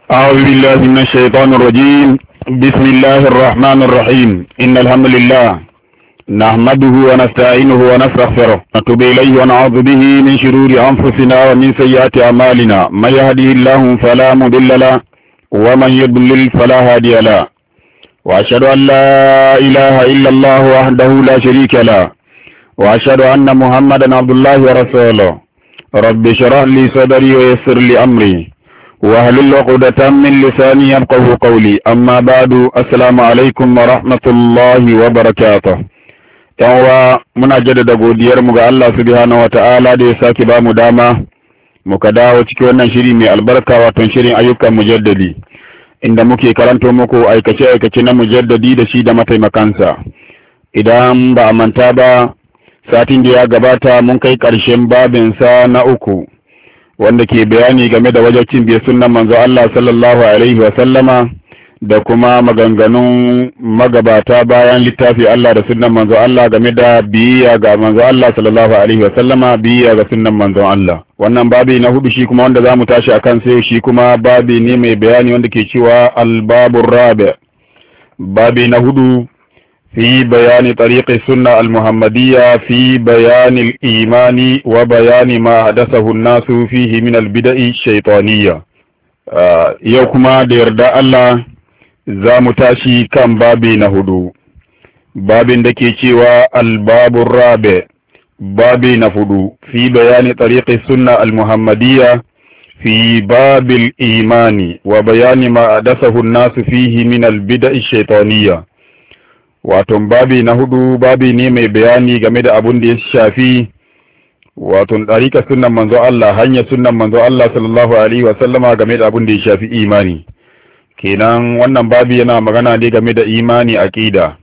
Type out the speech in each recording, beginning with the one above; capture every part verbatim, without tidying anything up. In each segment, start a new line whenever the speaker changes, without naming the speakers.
أعوذ بالله من الشيطان الرجيم. بسم الله الرحمن الرحيم. إن الحمد لله نحمده ونستعينه ونستغفره ونتوب إليه ونعوذ به من شرور أنفسنا ومن سيئات أعمالنا. من يهده الله فلا مضل له ومن يضلل فلا هادي له. وأشهد أن لا إله إلا الله وحده لا شريك له. وأشهد أن محمدا عبد الله ورسوله. رب اشرح لي صدري ويسر لي أمري واحلل عقدة من لساني يفقهوا قولي. أما بعد السلام عليكم ورحمة الله وبركاته. yanwa muna jaddada godiyar mu ga Allah subhanahu wataala da ya saki ba mu dama muka dawo cikin wannan shiri mai albarka, wato shirin ayyukan mujaddadi, inda muke karanto muku aikace aikace na mujaddadi da shi da mataimakansa. Idan ba a manta ba, satin da ya gabata mun kai ƙarshen babin sa na uku, wanda ke bayani game da wajibcin biye sunnan manzo Allah sallallahu alaihi wa sallama da kuma maganganun magabata bayan littafi Allah da sunnan manzo Allah game da biyayya ga manzo Allah sallallahu alaihi wa sallama, biyayya ga sunnan manzo Allah. Wannan babi na hudu shi kuma wanda zamu tashi akan sai shi kuma babi ne mai bayani wanda ke cewa al-babur rabi', babi na hudu في بيان طريق السنة المحمدية في بيان الإيمان وبيان ما حدثه الناس فيه من البدع الشيطانية. آه يوكما ديردا الله زامو تاشي كان بابي نهدو، بابي دكي چيوا الباب الرابع، بابي نفدو في بيان طريق السنة المحمدية في باب الإيمان وبيان ما حدثه الناس فيه من البدع الشيطانية. Wato babi na hudu babi ne mai bayani game da abun da ya shafi wato ɗarika sunnan manzo Allah, hanyar sunnan manzo Allah sallallahu alaihi wa sallama game da abun da ya shafi imani. Kenan wannan babi yana magana ne game da imani, aqida,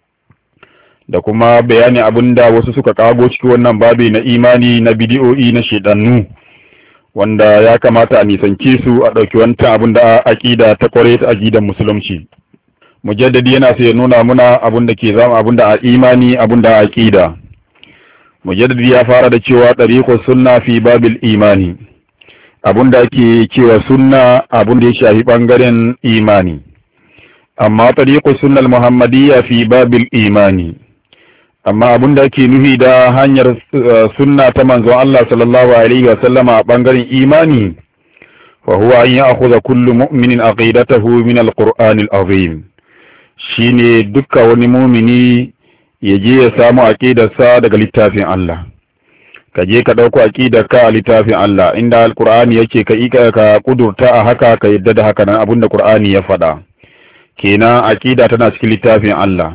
da kuma bayani abun da wasu suka kago cikin wannan babi na imani na bidiyoyi na shedannu, wanda ya kamata a nisance su, a ɗauki wancan abun da aqida ta kware ta aqidan musulunci. Mujaddadi yana sai ya nuna muna abun da ke zama abun da a imani, abun da a aqida. Mujaddadi ya fara da cewa tariqus sunna fi babil imani, abun da ake cewa sunna abun da ya shafi bangaren imani. Amma tariqus sunnal muhammadiyya fi babil imani, amma abun da ake nufi da hanyar sunna ta manzon Allah sallallahu alaihi wa sallama a bangaren imani, fa huwa an ya'khudha kullu mu'minin aqidatahu min al-Qur'anil azim. Shine dukka wani mumini ya je ya samu aqidarsa daga littafin Allah. Ka je ka dauko aqidarka a littafin Allah, inda alqur'ani yake ka ika ka kudurta a haka, ka yadda da haka nan abinda qur'ani ya faɗa. Kenan aqida tana cikin littafin Allah.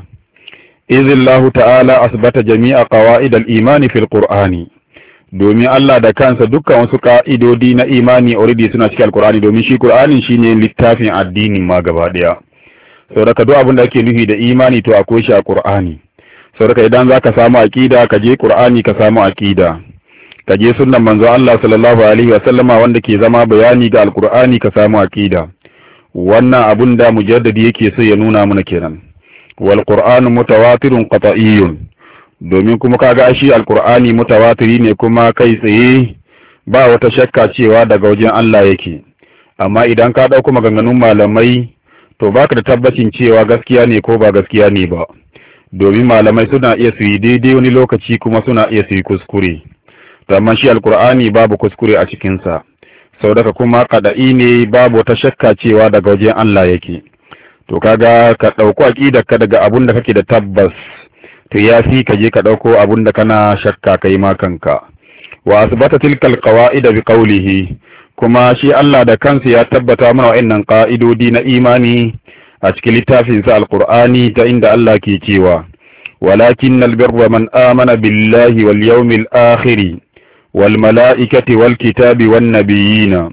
Izillahu ta'ala asbata jami'a qawaid al-iman fil qur'ani. Domin Allah da kansa dukkan wasu ka'idodi na imani already suna cikin alqur'ani, domin shi qur'anin shine littafin addinin ma gaba daya. saboda duk abin da ake nufi da imani to akwai shi a Qur'ani. saboda idan zaka samu aqida, ka je Qur'ani ka samu aqida, ka je sunnan manzo Allah sallallahu alaihi wa sallama wanda ke zama bayani ga alqur'ani ka samu aqida. wannan abun da mujaddidi yake so ya nuna mana kenan. wal qur'anu mutawatirun qat'iyyun, domin kuma kaga shi alqur'ani mutawatiri ne kuma kai tsaye ba wata shakka cewa daga wajen Allah yake. amma idan ka dauko maganganun malamai to baka da tabbacin cewa gaskiya ne ko ba gaskiya ne ba, domin malamai suna iya su yi daidai wani lokaci kuma suna iya su yi kuskure. amma shi alkur'ani babu kuskure a cikinsa, sau daga kuma kada'i ne, babu wata shakka cewa daga wajen Allah yake. to kaga ka ɗauko aƙidarka daga abun da kake da tabbas, to ya fi ka je ka ɗauko abun da kana shakka kai ma kanka. wa asbata tilkal qawaid bi qawlihi, kuma shi Allah da kansa ya tabbata mana wa'annan ƙa'idodi na imani a cikin littafinsa alqur'ani, ta inda Allah ke cewa walakinnal birra man amana billahi wal yawmil akhir wal mala'ikati wal kitabi wan nabiyina.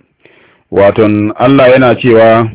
waton Allah yana cewa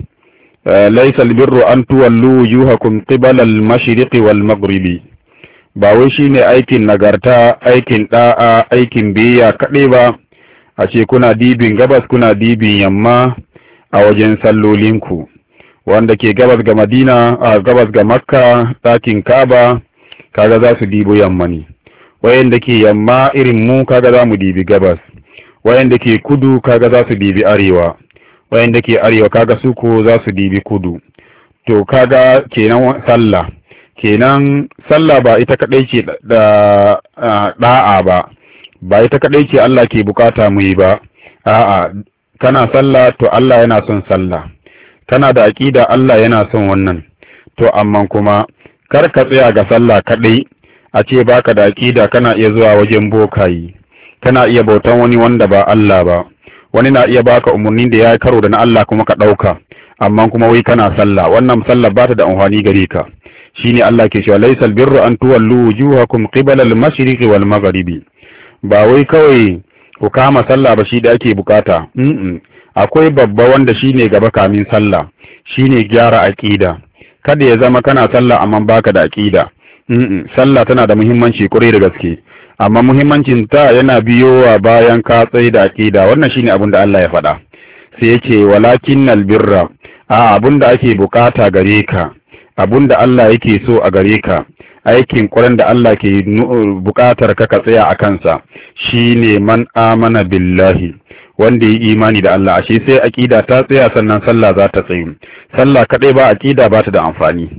laysal birru an tuwallu wujuhakum qibala al mashriqi wal maghribi, ba wai shine aikin nagarta, aikin da'a, aikin biyayya kaɗai ba a ce kuna dibin gabas kuna dibin yamma a wajen sallolinku. wanda ke gabas ga Madina, a gabas ga Makka, ɗakin Kaaba, kaga za su dibo yamma ne. wayanda ke yamma irin mu kaga za mu dibi gabas, wayanda ke kudu kaga za su dibi arewa, wayanda ke arewa kaga su ko za su dibi kudu. To kaga kenan sallah kenan sallah ba ita kadai ce da da'a ba ba ita kadai ce Allah ke bukata mu yi ba. A'a, kana sallah to Allah yana son sallah, kana da aqida Allah yana son wannan. To amma kuma kar ka tsaya ga sallah kadai a ce baka da aqida, kana iya zuwa wajen bokayi, kana iya bautan wani wanda ba Allah ba, wani na iya baka umurni da ya karo da na Allah kuma ka dauka, amma kuma wai kana sallah. Wannan sallah ba ta da amfani gare ka. Shine Allah ke cewa laysal birru an tuwallu wujuhakum qibala al-mashriqi wal maghribi. Ba wai kawai ku kama sallah ba shi da ake bukata. Mm akwai babba wanda shine gaba kamin sallah, shine gyara aqida. Kada ya zama kana sallah amma baka da aqida. Mm sallah tana da muhimmanci kure da gaske, amma muhimmancin ta yana biyowa bayan ka tsai da aqida. Wannan shine abin da Allah ya faɗa. Sai yake walakinnal birra, a abin da ake bukata gare ka, abin da Allah yake so a gare ka, aikin ƙuran da Allah ke buƙatar ka ka tsaya a kansa shine man amana billahi, wanda yi imani da Allah. Ashe sai aqida ta tsaya sannan sallah za ta tsayu. Sallah kadai ba aqida ba ta da amfani.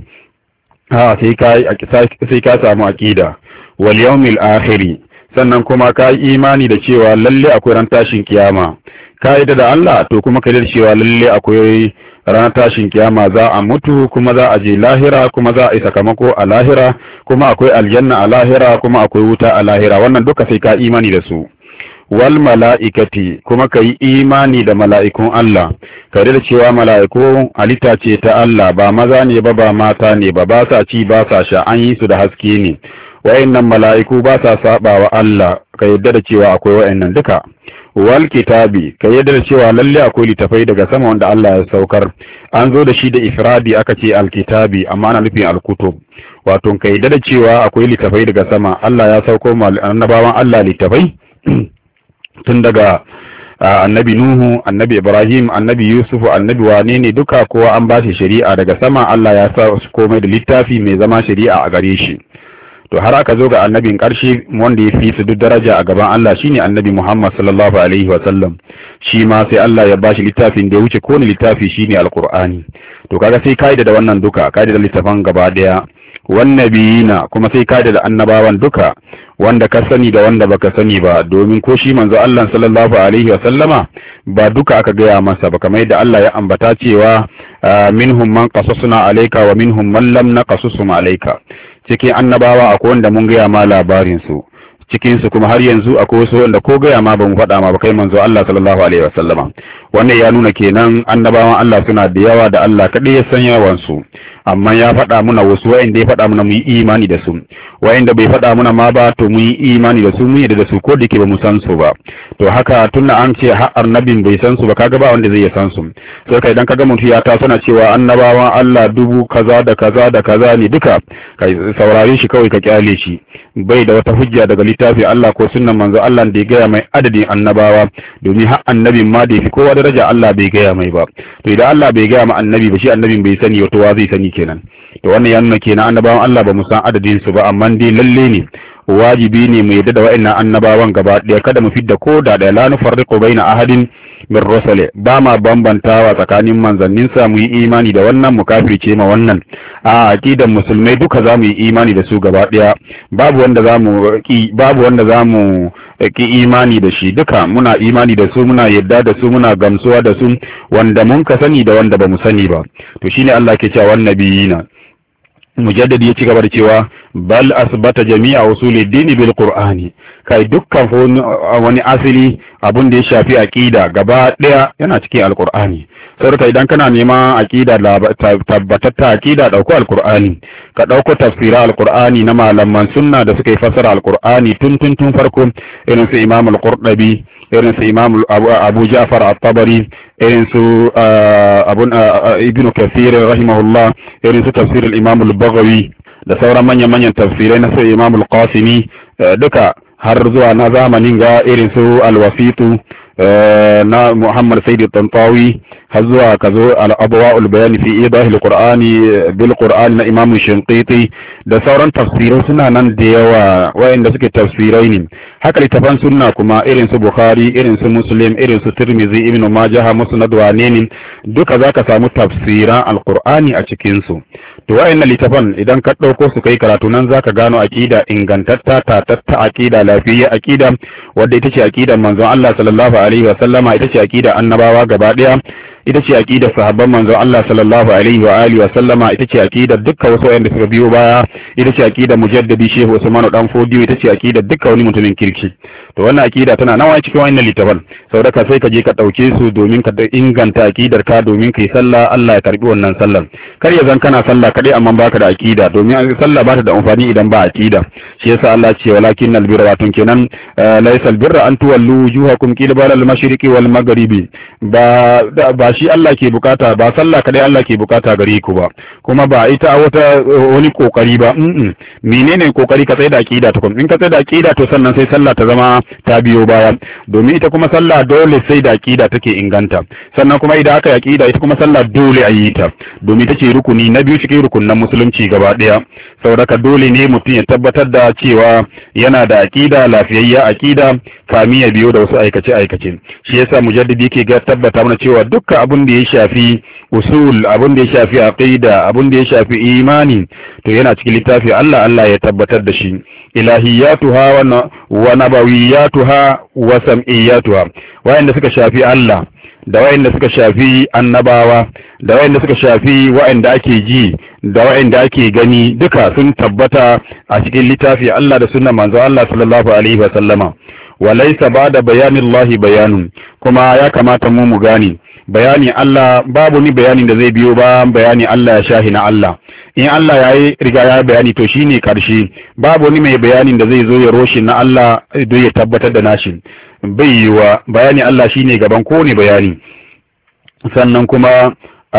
Ha sai ka sai ka samu aqida wal yawmil akhir, sannan kuma ka yi imani da cewa lalle akwai ran tashin kiyama. Ka yi da Allah to kuma ka da cewa lalle akwai ranar tashin kiyama, za a mutu kuma za a je lahira kuma za a yi sakamako a lahira kuma akwai aljanna a lahira kuma akwai wuta a lahira. Wannan duka sai ka imani da su. Wal mala'ikati, kuma ka yi imani da mala'ikun Allah, ka da cewa mala'iku halitta ce ta Allah, ba maza ne ba ba mata ne ba, ba sa ci ba sa sha, an yi su da haske ne. Wa'annan mala'iku ba sa saba wa Allah, ka yadda da cewa akwai wa'annan duka. Wal kitabi, ka yadda da cewa lalle akwai littafai daga sama wanda Allah ya saukar. An zo da shi da ifradi aka ce alkitabi, amma ana nufin alkutub. Wato ka yadda da cewa akwai littafai daga sama, Allah ya sauko ma annabawan Allah littafai tun daga annabi Nuhu, annabi Ibrahim, annabi Yusuf, annabi wane ne duka kowa an ba shi shari'a daga sama. Allah ya sa komai da littafi mai zama shari'a a gare shi. To har aka zo ga annabin ƙarshe wanda ya fi su duk daraja a gaban Allah shine annabi Muhammad sallallahu alaihi wa sallam. Shi ma sai Allah ya bashi littafin da ya wuce kowane littafi shine alqur'ani. To kaga sai kaida da wannan duka, kaida da littafan gaba daya. Wan nabiyina, kuma sai kaida da annabawan duka, wanda ka sani da wanda baka sani ba, domin ko shi manzo Allah sallallahu alaihi wa sallama ba duka aka gaya masa ba, kamar yadda Allah ya ambata cewa minhum man qasasna alayka wa minhum man lam naqasusum alayka. Cikin annabawa akwai wanda mun gaya ma labarin su, cikin su kuma har yanzu akwai wasu wanda ko gaya ma bamu faɗa ma ba kai manzo Allah sallallahu alaihi wasallama. Wannan ya nuna kenan annabawan Allah suna da yawa da Allah kadai ya san yawan su, amma ya faɗa muna wasu wa'inda ya faɗa muna mu yi imani da su, wa'inda bai faɗa muna ma ba to mu yi imani da su, mu yadda da su ko da ke ba mu san su ba. To haka tunda an ce har annabin bai san su ba, kaga ba wanda zai san su. Sai kai idan kaga mutum ya ta suna cewa annabawan Allah dubu kaza da kaza da kaza ne duka, kai saurare shi kawai ka kyale shi, bai da wata hujja daga littafi Allah ko sunnan manzo Allah da ya gaya mai adadin annabawa, domin har annabin ma da yafi kowa daraja Allah bai gaya mai ba. To idan Allah bai gaya ma annabi ba, shi annabin bai sani wato wa zai sani kenan. To wannan ya nuna kenan annabawan Allah ba mu san adadin su ba, amma dai lalle ne wajibi ne mu yadda da wa'annan annabawan gaba ɗaya, kada mu fidda ko da da la nufarriqu baina ahadin min rusuli, ba ma bambantawa tsakanin manzannin sa, mu yi imani da wannan mu kafirce ma wannan. A aqidan musulmai duka za mu yi imani da su gaba ɗaya, babu wanda za mu ki babu wanda za mu ki imani da shi, duka muna imani da su, muna yadda da su, muna gamsuwa da su, wanda mun ka sani da wanda ba mu sani ba. To shine Allah ke cewa wan nabiyina, mujaddadi ya ci gaba da cewa bal asbata jami'a usuli dini bil qur'ani, kai dukkan wani asili abun da ya shafi aqida gaba daya yana cikin alqur'ani. Saboda idan kana neman aqida tabbatatta aqida, dauko alqur'ani, ka dauko tafsira alqur'ani na malaman sunna da suka yi fasara alqur'ani tun tun tun farko, irin su Imam al-Qurtubi, irin su Imam Abu Ja'far at-Tabari, irin su abun Ibn Kathir rahimahullah, irin su tafsir al-Imam al-Baghawi da sauran manyan-manyan tafsirai na su Imam al-Qasimi, duka har zuwa na zamanin ga irin su al-Wasitu na Muhammad Sayyid Tantawi, har zuwa ka zo al-abwaul bayani fi idahil qur'ani bil qur'an na Imam Shinqiti da sauran tafsirai suna nan da yawa wayanda suke tafsirai ne. Haka littafan sunna kuma irin su Bukhari, irin su Muslim, irin su Tirmidhi, Ibn Majah, Musnad wa ne duka zaka samu tafsiran al-Qur'ani a cikin su. To wayannan littafan idan ka dauko su kai karatu nan zaka gano aqida ingantatta tatatta aqida lafiyya aqida wadda ita ce aqidar manzon Allah sallallahu alaihi wa sallama, ita ce aqida annabawa gaba daya, ita ce aqidar sahabban manzon Allah sallallahu alaihi wa alihi wa sallama, ita ce aqidar dukkan wasu wanda suka biyo baya, ita ce aqidar mujaddidi Shehu Usman dan Fodiyo, ita ce aqidar dukkan wani mutumin kirki. To wannan aqida tana nawa cikin wannan littafin, saboda ka sai ka je ka dauke su domin ka inganta aqidar ka, domin kai sallah Allah ya karbi wannan sallar. Kar ya zan kana sallah kadai amma baka da aqida, domin sallah ba ta da amfani idan ba aqida. Shi yasa Allah ce walakin albirra, wato kenan laysa albirra an tuwallu wujuhakum qibala al-mashriqi wal maghribi, ba ba shi Allah ke bukata, ba sallah kadai Allah ke bukata gare ku ba, kuma ba ita wata wani kokari ba. mm menene kokari? Ka tsaya da aqida tukun. In ka tsaya da aqida to sannan sai sallah ta zama ta biyo baya, domin ita kuma sallah dole sai da aqida take inganta. Sannan kuma idan aka yi aqida ita kuma sallah dole a yi ta, domin ita ce rukuni na biyu cikin rukunin musulunci gaba daya. Saboda ka dole ne mutum ya tabbatar da cewa yana da aqida lafiyayya aqida kami ya biyo da wasu aikace aikace. Shi yasa mujaddidi yake ga tabbata mana cewa dukkan abin da ya shafi usul, abin da ya shafi aqida, abin da ya shafi imani to yana cikin littafi Allah Allah ya tabbatar da shi. Ilahiyatuha wa nabawiyatuha wa sam'iyatuha, wayanda suka shafi Allah da wayanda suka shafi annabawa da wayanda suka shafi wayanda ake ji da wayanda ake gani duka sun tabbata a cikin littafi Allah da sunnar manzo Allah sallallahu alaihi wa sallama. Walaysa ba'da bayanillahi bayanun, kuma ya kamata mu mu gani bayani Allah babu ni bayanin da zai biyo ba bayani Allah ya shahi na Allah. In Allah ya yi riga ya bayani to shine karshe, babu ni mai bayanin da zai zo ya roshi na Allah don ya tabbatar da nashi. Bai yiwa bayani Allah shine gaban kowane bayani. Sannan kuma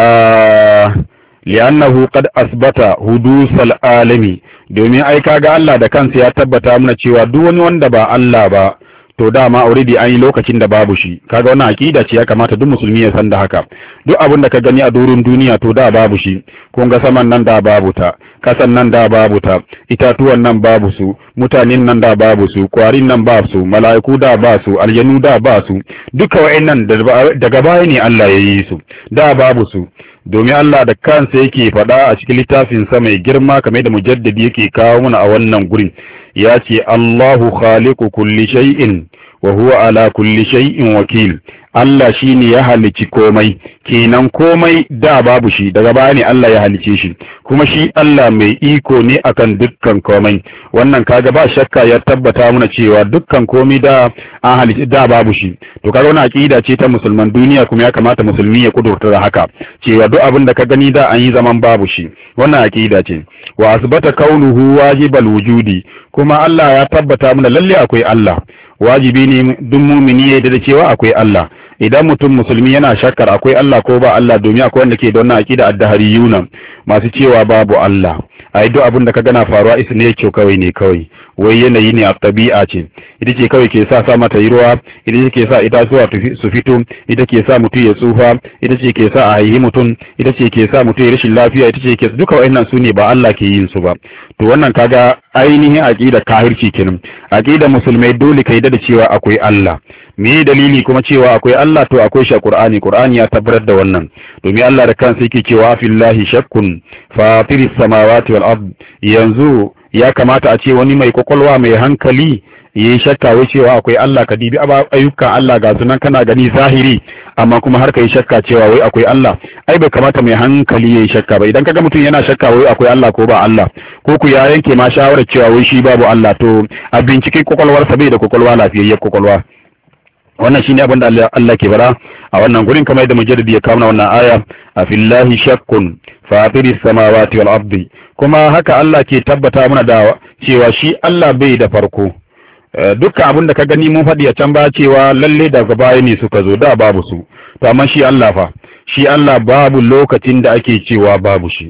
li'annahu qad asbata hudusal alami, domin ai kaga Allah da kansa ya tabbata mana cewa duk wani wanda ba Allah ba to dama already an yi lokacin da babu shi. Kaga wannan akida ce ya kamata duk musulmi ya san da haka. Duk abin da ka gani a doron duniya to da babu shi. Kun ga saman nan da babu ta, kasan nan da babu ta, itatuwan nan babu su, mutanen nan da babu su, kwarin nan ba su, mala'iku da ba su, aljanu da ba su. Duka wa'annan daga baya ne Allah ya yi su. Da babu su. Domin Allah da kansa yake faɗa a cikin littafin sa mai girma kamar da mujaddidi yake kawo mana a wannan gurin. Ya ce Allahu khaliqu kulli shay'in wa huwa ala kulli shay'in wakil. Allah shine ya halici komai, kenan komai da babu shi, daga baya ne Allah ya halice shi, kuma shi Allah mai iko ne akan dukkan komai. Wannan kaga ba shakka ya tabbata mana cewa dukkan komai da an halice da babu shi. To kaga wannan aqida ce ta musulman duniya, kuma ya kamata musulmi ya kudurta da haka cewa duk abin da ka gani da an yi zaman babu shi. Wannan aqida ce. Wa asbata kaunuhu wajibal wujudi, kuma Allah ya tabbata mana lalle akwai Allah. Wajibi ne duk mumini ya yarda cewa akwai Allah. Idan mutum musulmi yana shakkar akwai Allah ko ba Allah, domin akwai wanda ke da wannan aqida ad-dahariyuna masu cewa babu Allah. Ai duk abin da ka gana faruwa is ne yake kawai ne kawai, wai yanayi ne a tabi'a ce, ita ce kawai ke sa sa mata yi ruwa, ita ce ke sa itatuwa su fito, ita ke sa mutum ya tsufa, ita ce ke sa a haihi mutum, ita ce ke sa mutum ya rashin lafiya, ita ce ke duka wa'annan su ne ba Allah ke yin su ba. To wannan kaga ainihin aqida kafirci kenan. Aqida musulmai dole ka yi da cewa akwai Allah. Me dalili kuma cewa akwai Allah? To akwai shi a Qur'ani. Qur'ani ya tabbatar da wannan, domin Allah da kansa yake cewa fillahi shakkun fatiris samawati wal ard. Yanzu ya kamata a ce wani mai kokolwa mai hankali yayi shakka wai cewa akwai Allah? Ka dibi ayyukan Allah ga sunan kana gani zahiri, amma kuma har kai shakka cewa wai akwai Allah. Ai bai kamata mai hankali yayi shakka ba. Idan kaga mutum yana shakka wai akwai Allah ko ba Allah, ko ku ya yanke ma shawarar cewa wai shi babu Allah, to a binciken kokolwarsa bai da kokolwa lafiyayyar kokolwa. Wannan shine abin da Allah ke bara a wannan gurin, kamar yadda mujaddidi ya kawo wannan aya, a fillahi shakkun fatiris samawati wal ardi. Kuma haka Allah ke tabbata mana da cewa shi Allah bai da farko. Dukkan abin da ka gani mun faɗi a can ba cewa lalle daga baya ne suka zo, da babu su. To amma shi Allah fa, shi Allah babu lokacin da ake cewa babu shi,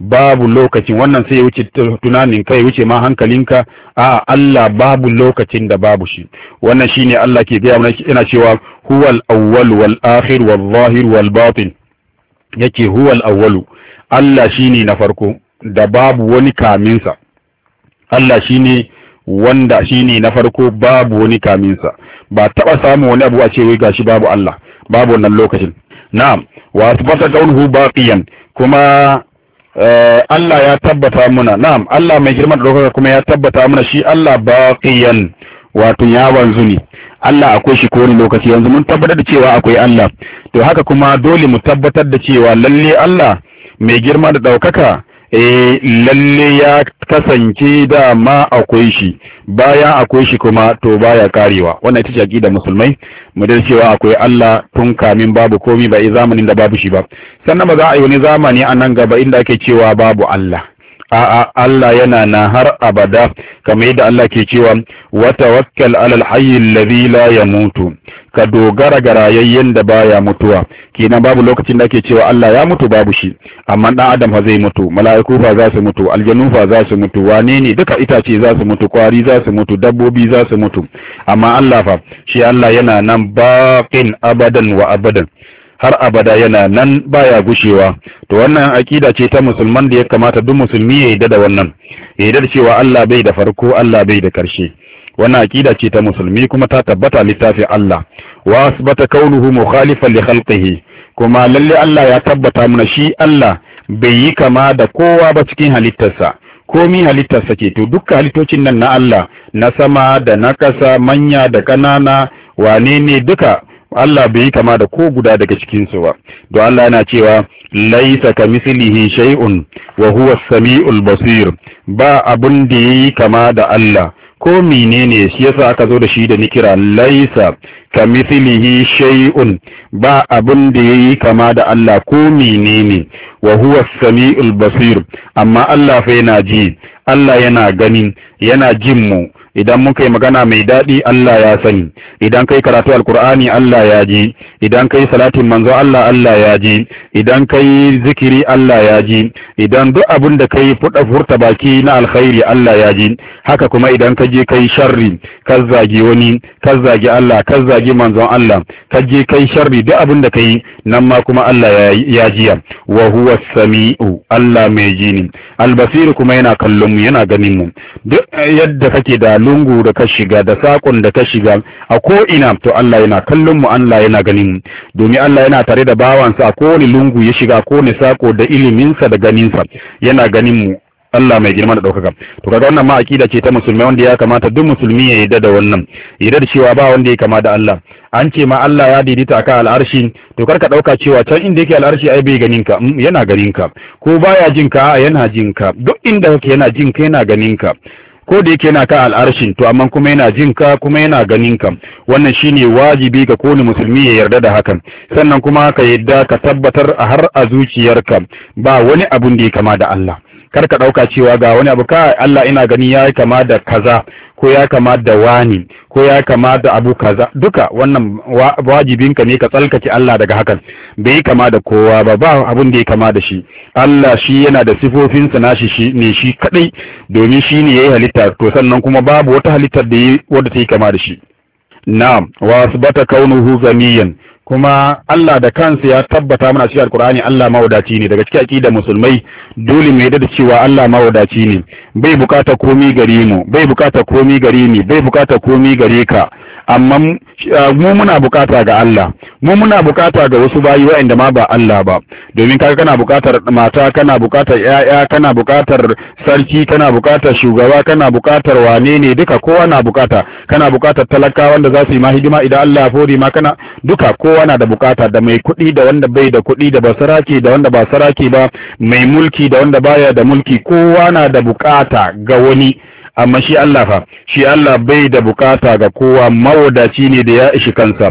babu lokacin, wannan sai ya wuce tunanin kai wuce ma hankalinka. a Allah babu lokacin da babu shi. Wannan shine Allah ke gaya mana, yana cewa huwal awwal wal akhir wal zahir wal batin. Yake huwal awwalu, Allah shine na farko da babu wani kaminsa. Allah shine wanda shine na farko babu wani kaminsa. Ba taba samu wani abu a ce wai gashi babu Allah, babu wannan lokacin. Na'am, wa asbata kaunuhu baqiyan, kuma Uh, Allah ya tabbata muna. Na'am, Allah mai girman ɗaukaka kuma ya tabbata muna shi Allah baqiyan, wato ya wanzu ne. Allah akwai shi kowane lokaci. Yanzu mun tabbatar da cewa akwai Allah, to haka kuma dole mu tabbatar da cewa lalle Allah mai girma da ɗaukaka eh lalle ya kasance da ma akwai shi, baya akwai shi kuma to baya karewa. Wannan ita ce aqida musulmai, mu da cewa akwai Allah tun kamin babu komai, ba zamanin da babu shi ba. Sannan ba za a yi wani zamani a nan gaba inda ake cewa babu Allah. A'a, Allah yana na har abada, kamar yadda Allah ke cewa wa tawakkal alal hayy alladhi la yamutu, ka dogara ga rayayyen da baya mutuwa. Kenan babu lokacin da ake cewa Allah ya mutu, babu shi. Amma dan adam fa zai mutu, mala'iku fa za su mutu, aljannu fa za su mutu, wane ne duka itace za su mutu, kwari za su mutu, dabbobi za su mutu. Amma Allah fa, shi Allah yana nan baqin abadan wa abadan, har abada yana nan baya gushewa. To wannan akida ce ta musulman da ya kamata duk musulmi ya yarda da wannan, ya yarda cewa Allah bai da farko, Allah bai da karshe. Wannan akida ce ta musulmi kuma ta tabbata littafin Allah. Wa asbata kaunuhu mukhalifan li khalqihi, kuma lalle Allah ya tabbata mana shi Allah bai yi kama da kowa ba cikin halittarsa. Komi halittarsa ke, to dukkan halittocin nan na Allah, na sama da na kasa, manya da kanana, wane ne duka Allah bai yi kama da ko guda daga cikinsu ba. Don Allah yana cewa laisa kamislihi shay'un wa huwa as-sami'ul basir, ba abun da yayi kama da Allah ko menene, shi yasa aka zo da shi da nikira laisa kamithlihi shay'un, ba abun da yayi kama da Allah ko menene, wa huwa as-sami'ul basir. Amma Allah fa yana ji, Allah yana gani, yana jin mu. Idan muka yi magana mai daɗi Allah ya sani, idan kai karatu alkur'ani Allah ya ji, idan kai salatin manzo Allah Allah ya ji, idan kai zikiri Allah ya ji, idan duk abin da kai fuda furta baki na alkhairi Allah ya ji. Haka kuma idan ka je kai sharri, ka zagi wani, ka zagi Allah, ka zagi manzon Allah, ka je kai sharri, duk abin da kai nan ma kuma Allah ya ji. Wa huwa sami'u, Allah mai ji ne. Albasir kuma yana kallon mu, yana ganin mu. Duk yadda kake da lungu da ka shiga da sakon da ka shiga a ko ina, to Allah yana kallon mu, Allah yana ganin mu, domin Allah yana tare da bawansa a kowane lungu ya shiga, kowane sako da iliminsa da ganinsa yana ganin mu. Allah mai girma da ɗaukaka. To kaga wannan ma akida ce ta musulmai wanda ya kamata duk musulmi ya yarda da wannan, yarda da cewa ba wanda ya kama da Allah. An ce ma Allah ya daidaita akan al'arshi, to karka ɗauka cewa can inda yake al'arshi ai bai ganin ka, yana ganin ka. Ko baya jin ka, yana jin ka. Duk inda kake yana jin ka, yana ganin ka. Ko da yake yana kan al'arshin, to amma kuma yana jin ka kuma yana ganin ka. Wannan shine wajibi ga kowane musulmi ya yarda da hakan. Sannan kuma ka yarda ka tabbatar a har a zuciyarka ba wani abun da ya kama da Allah. Kar ka ɗauka cewa ga wani abu, ka Allah ina gani ya kama da kaza, ko ya kama da wani, ko ya kama da abu kaza. Duka wannan wajibinka ne ka tsalkace Allah daga hakan. Bai kama da kowa ba, ba abun da ya kama da shi. Allah shi yana da sifofinsa nashi shi ne shi kadai, domin shi ne yayi halitta, to sannan kuma babu wata halittar da yi wadda ta yi kama da shi. Na'am, wa asbata kaunuhu ganiyan, kuma Allah da kansa ya tabbata mana cikin Alkur'ani Allah mawadaci ne. Daga cikin aqidar musulmai dole mu yarda da cewa Allah mawadaci ne, bai bukata komai gare mu, bai bukata komai gare ni, bai bukata komai gare ka. Amma mu muna bukata ga Allah, mu muna bukata ga wasu bayi waɗanda ma ba Allah ba, domin kaga kana bukatar mata, kana bukatar ƴaƴa, kana bukatar sarki, kana bukatar shugaba, kana bukatar wane ne, duka kowa na bukata. Kana bukatar talaka wanda za su yi ma hidima idan Allah ya fori ma, kana duka kowa na da bukata, da mai kuɗi da wanda bai da kuɗi, da basaraki da wanda ba saraki ba, mai mulki da wanda baya da mulki, kowa na da bukata ga wani. Amma shi Allah fa, shi Allah bai da bukata ga kowa, mawadaci ne da ya ishi kansa.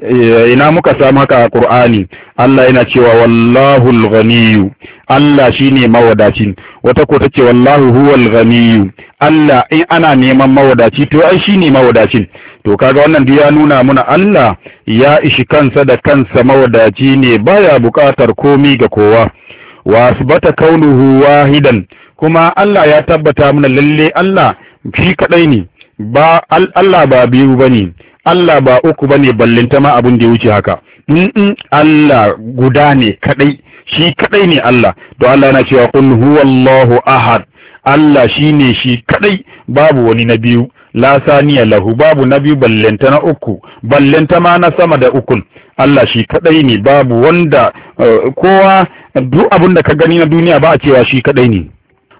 Ina muka samu haka a Qur'ani? Allah yana cewa wallahu al-ghaniyyu, Allah shine mawadaci. Wata ko tace wallahu huwal ghaniyyu, Allah in ana neman mawadaci to ai shine mawadacin. To kaga wannan duk ya nuna muna Allah ya ishi kansa da kansa, mawadaci ne, baya bukatar komai ga kowa. wa asbata kaunuhu wahidan kuma Allah ya tabbata mana lalle Allah shi kadai ne ba Allah ba biyu bane Allah ba uku bane ballinta ma abun da ya wuce haka in Allah guda ne kadai shi kadai ne Allah to Allah yana cewa qul huwallahu ahad Allah shine shi kadai babu wani na biyu la saniya lahu babu na biyu ballenta na uku ballenta ma na sama da ukun Allah shi kadai ne babu wanda uh, kowa duk abin da ka gani na duniya ba a cewa shi kadai ne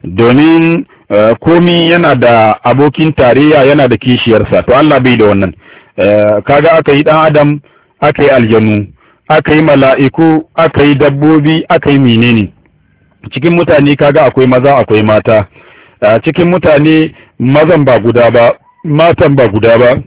domin uh, komi yana da abokin tarayya yana da kishiyarsa to Allah bai da wannan uh, kaga aka yi dan adam aka yi aljanu aka yi mala'iku aka yi dabbobi aka yi menene cikin mutane kaga akwai maza akwai mata uh, cikin mutane mazan ba guda ba matan ba guda ba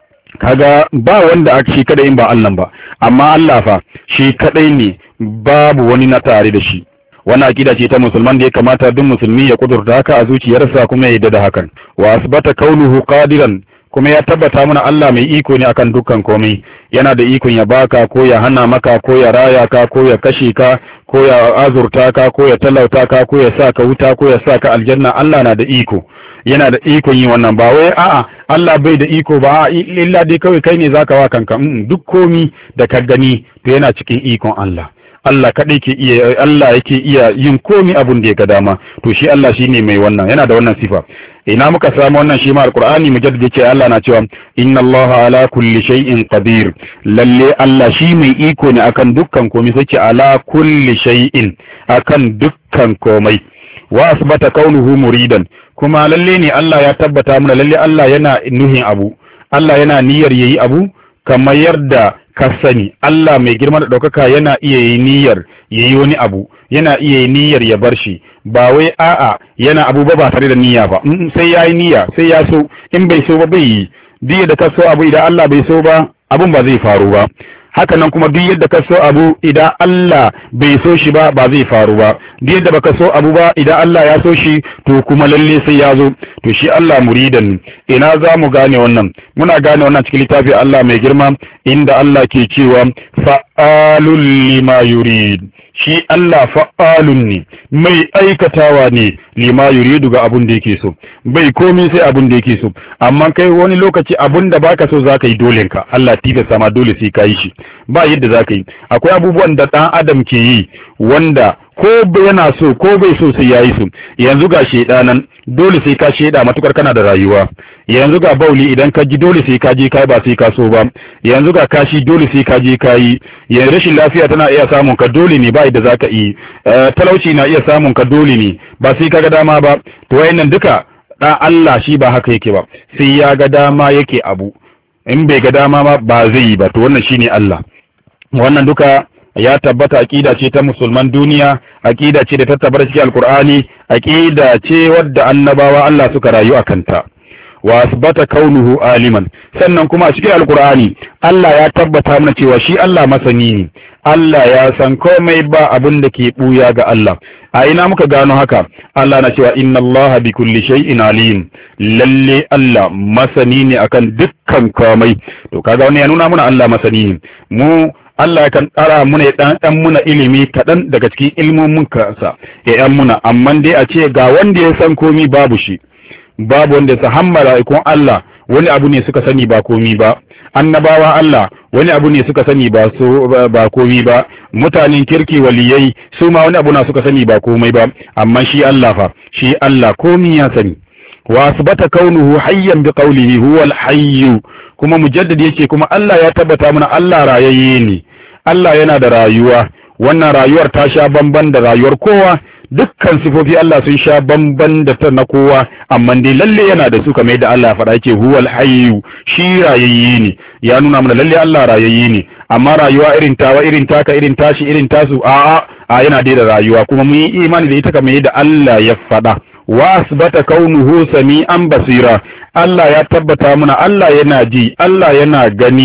kaga ba wanda aka shi kadai in ba Allah ba amma Allah fa shi kadai ne babu wani na tare da shi wannan akida ce ta musulman da ya kamata duk musulmi ya kudurta haka a zuciyarsa kuma ya yarda da hakan wa asbata kaunuhu qadiran kuma ya tabbata mana Allah mai iko ne akan dukkan komai yana da ikon ya baka ko ya hana maka ko ya raya ka ko ya kashe ka ko ya azurta ka ko ya talauta ka ko ya sa ka wuta ko ya sa ka aljanna Allah na da iko yana da ikon yi wannan ba wai a'a Allah bai da iko ba illa dai kawai kai ne zaka wa kanka duk komi da ka gani to yana cikin ikon Allah Allah kadai ke iya Allah yake iya yin komi abun da ya ga dama to shi Allah shine mai wannan yana da wannan sifa ina muka samu wannan shi ma alqur'ani mujaddid ce Allah na cewa inna Allah ala kulli shay'in qadir lalle Allah shi mai iko ne akan dukkan komai sai ce ala kulli shay'in akan dukkan komai wa asbata kaunuhu muridan kuma lalle ne Allah ya tabbata mana lalle Allah yana nuhin abu Allah yana niyyar yayi abu kamar yadda ka sani Allah mai girma da ɗaukaka yana iya yi niyyar yayi wani abu yana iya yi niyyar ya bar shi ba wai a'a yana abu ba ba tare da niyya ba sai yayi niyya sai ya so in bai so ba bai yi duk da ka so abu idan Allah bai so ba abun ba zai faru ba haka nan kuma duk yadda ka so abu idan Allah bai so shi ba ba zai faru ba duk yadda baka so abu ba idan Allah ya so shi to kuma lalle sai ya zo to shi Allah muridan ina za mu gane wannan muna gane wannan cikin littafin Allah mai girma inda Allah ke cewa fa'alul lima yurid shi Allah fa'alun ne mai aikatawa ne lima yuridu ga abun da yake so bai komai sai abun da yake so amma kai wani lokaci abun da baka so zaka yi dolen ka Allah tiga sama dole sai ka yi shi ba yadda zaka yi akwai abubuwan da dan adam ke yi wanda ko yana so ko bai so sai yayi su yanzu ga shedanan dole sai ka sheda matukar kana da rayuwa yanzu ga bauli idan ka ji dole sai ka je kai ba sai ka so ba yanzu ga kashi dole sai ka je kai yanzu rashin lafiya tana iya samun ka dole ne ba yadda zaka yi talauci na iya samun ka dole ne ba sai ka ga dama ba to wayannan duka dan Allah shi ba haka yake ba sai ya ga dama yake abu in bai ga dama ba ba zai yi ba to wannan shine Allah wannan duka ya tabbata aqida ce ta musulman duniya aqida ce da ta tabbata cikin alqur'ani aqida ce wadda annabawa Allah suka rayu akanta wa asbata kaunuhu aliman sannan kuma a cikin alqur'ani Allah ya tabbata mana cewa shi Allah masani ne Allah ya san komai ba abin da ke buya ga Allah a ina muka gano haka Allah na cewa inna Allah bi kulli shay'in alim lalle Allah masani ne akan dukkan komai to kaga wannan ya nuna mana Allah masani ne mu Allah kan ƙara muna ɗan ɗan muna ilimi kaɗan daga cikin ilmomin kansa ya ɗan muna amma dai a ce ga wanda ya san komi babu shi babu wanda ya san mala'ikun Allah wani abu ne suka sani ba komi ba annabawa Allah wani abu ne suka sani ba so ba komi ba mutanen kirki waliyai su ma wani abu na suka sani ba komai ba amma shi Allah fa shi Allah komi ya sani wa asbata kaunuhu hayyan bi qawlihi huwa al-hayy kuma mujaddid yake kuma Allah ya tabbata mana Allah rayayye ne Allah yana da rayuwa wannan rayuwar ta sha bamban da rayuwar kowa dukkan sifofi Allah sun sha bamban da ta na kowa amma dai lalle yana da su kamar yadda Allah ya faɗa yake huwal hayyu shi rayayye ne ya nuna mana lalle Allah rayayye ne amma rayuwa irin tawa irin taka irin tashi irin tasu a'a a yana dai da rayuwa kuma mun yi imani da ita kamar yadda Allah ya faɗa wa asbata kaunuhu sami'an basira Allah ya tabbata mana Allah yana ji Allah yana gani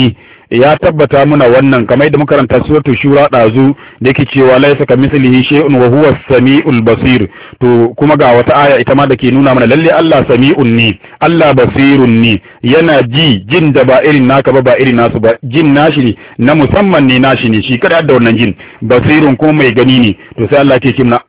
ya tabbata muna wannan kamar yadda muka karanta suratul shura dazu da yake cewa laysa kamithlihi shay'un wa huwa as-sami'ul basir to kuma ga wata aya ita ma dake nuna mana lalle Allah sami'un ne Allah basirun ne yana ji jin da ba irin naka ba ba irin nasu ba jin nashi ne na musamman ne nashi ne shi kada da wannan jin basirun kuma mai gani ne to sai Allah ke cewa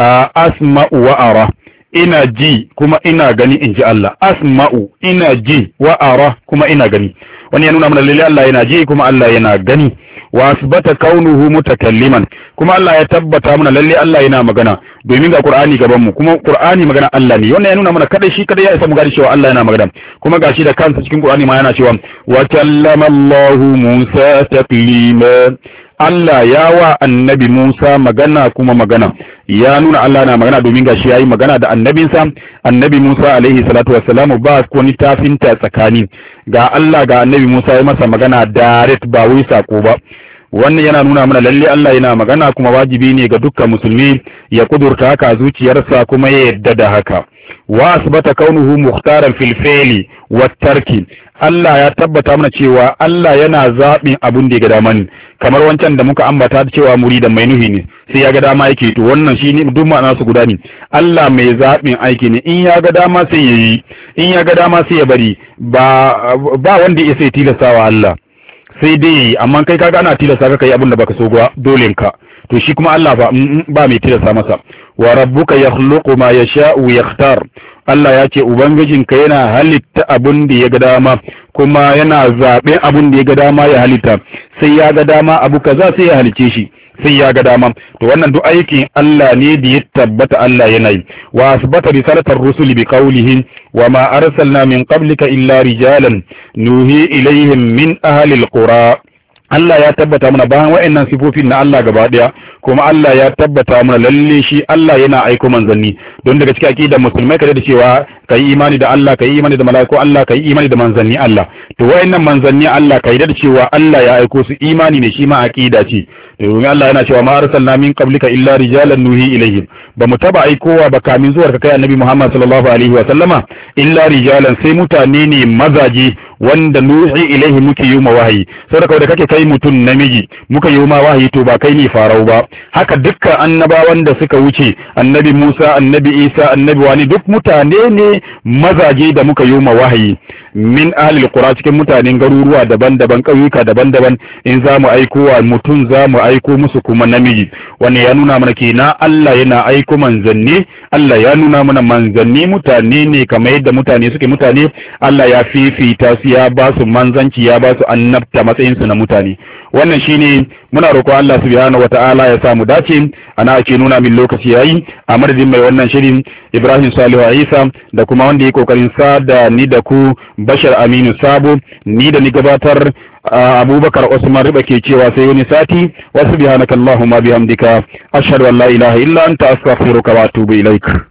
asma'u wa ara ina ji kuma ina gani in ji Allah asma'u ina ji wa ara kuma ina gani wani ya nuna mana lalle Allah yana ji kuma Allah yana gani wa asbata kaunuhu mutakalliman kuma Allah ya tabbata mana lalle Allah yana magana domin ga Qur'ani gaban mu kuma Qur'ani magana Allah ne wannan ya nuna mana kada shi kada ya isa mu gani cewa Allah yana magana kuma gashi da kansa cikin Qur'ani ma yana cewa wa kallama Allahu Musa taklima Allah ya wa annabi Musa magana kuma magana ya nuna Allah na magana domin gashi yayi magana da annabinsa annabi Musa alaihi salatu wassalamu ba ko ni tafinta tsakani ga Allah ga annabi Musa ya masa magana direct ba wai sako ba wannan yana nuna mana lalle Allah yana magana kuma wajibi ne ga dukkan musulmi ya kudurta haka zuciyarsa kuma ya yadda da haka wa asbata kaunuhu mukhtaran fil fi'li wat tarki Allah ya tabbata mana cewa Allah yana zaɓin abin da ya ga dama ne kamar wancan da muka ambata da cewa muridan mai nuhi ne sai ya ga dama yake to wannan shine duk ma'ana su guda ne Allah mai zaɓin aiki ne in ya ga dama sai ya yi in ya ga dama sai ya bari ba ba wanda ya sai tilastawa Allah sai dai amma kai kaga ana tilasta ka kai abin da baka so ba dole ka to shi kuma Allah ba ba mai tilasta masa wa rabbuka yakhluqu ma yasha'u yakhtar Allah ya ce ubangijinka yana halitta abin da ya ga dama kuma yana zaɓe abin da ya ga dama ya halitta sai ya ga dama abu kaza sai ya halice shi sai ya ga dama to wannan duk aikin Allah ne da ya tabbata Allah yana yi wa asbata risalatar rusuli bi qawlihi wa ma arsalna min qablika illa rijalan nuhi ilaihim min ahli alqura Allah ya tabbata mana bayan wa'annan sifofin na Allah gaba daya kuma Allah ya tabbata mana lalle shi Allah yana aiko manzanni don daga cikin aqidar musulmai kada da cewa kai imani da Allah kai imani da malaiku Allah kai imani da manzanni Allah to wa'annan manzanni Allah kai da cewa Allah ya aiko su imani ne shi ma aqida ce domin Allah yana cewa ma arsalna min qablika illa rijalan nuhi ilaihim ba mu taba aikowa ba kamin zuwar ka kai annabi Muhammad sallallahu alaihi wa sallama illa rijalan sai mutane ne mazaje wanda nuhi ilaihi muke yi ma wahayi saboda kawai da kake kai mutum namiji muka yi ma wahayi to ba kai ne farau ba haka dukkan annabawan da suka wuce annabi Musa annabi Isa annabi wani duk mutane ne mazaje da muka yi ma wahayi min ahlil qura cikin mutanen garuruwa daban-daban ƙauyuka daban-daban in za mu aiko wa mutum za mu aiko musu kuma namiji wannan ya nuna mana kenan Allah yana aiko manzanni Allah ya nuna mana manzanni mutane ne kamar yadda mutane suke mutane Allah ya fifita su ya ba su manzanci ya ba su annabta matsayin su na mutane wannan shine muna roƙo Allah subhanahu wataala ya samu dace ana ake nuna min lokaci yayi a madadin mai wannan shirin Ibrahim Salihu Isa da kuma wanda yake kokarin sa da ni da ku Bashar Aminu Sabo ni da ni gabatar Abubakar Usman Riba ke cewa sai wani sati wa subhanakallahumma bihamdika ashhadu an la ilaha illa anta astaghfiruka wa atubu ilaik